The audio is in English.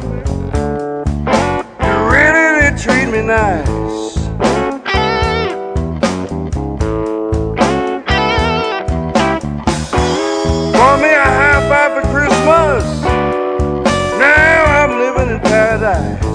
You really did treat me nice. Bought me a high five for Christmas. Now I'm living in paradise.